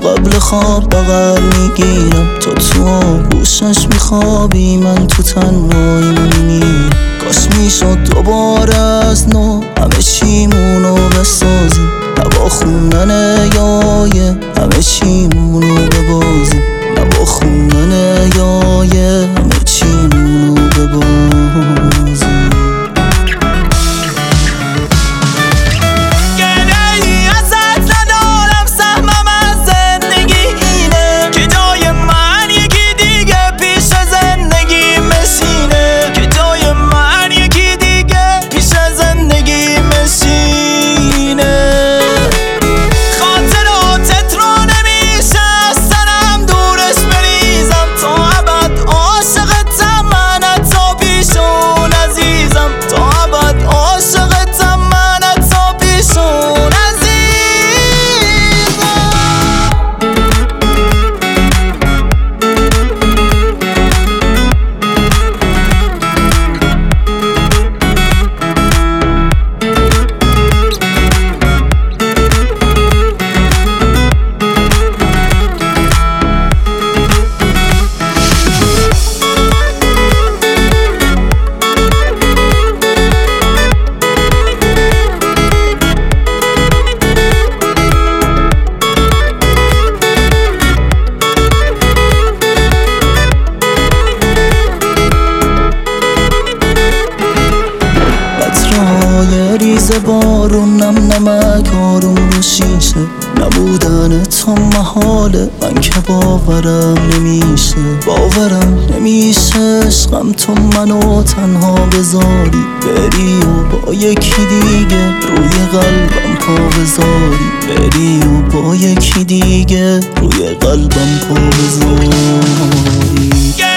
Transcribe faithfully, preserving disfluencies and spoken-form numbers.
قبل خواب بغل میگیرم، تو تو گوشش میخوابی، من تو تنهایی میمیرم. کاش میشد دوباره از نو همه چیمونو بسازیم، نبا خوندن یایه همه چیمونو ببازیم، نبا خوندن یایه همه چیمونو ببازیم. ریز بارون نم نمک آروم رو شیشه، نبودن تو محاله، من که باورم نمیشه، باورم نمیشه عشقم تو منو تنها بذاری، بری و با یکی دیگه روی قلبم پا بذاری، بری و با یکی دیگه روی قلبم پا بذاری.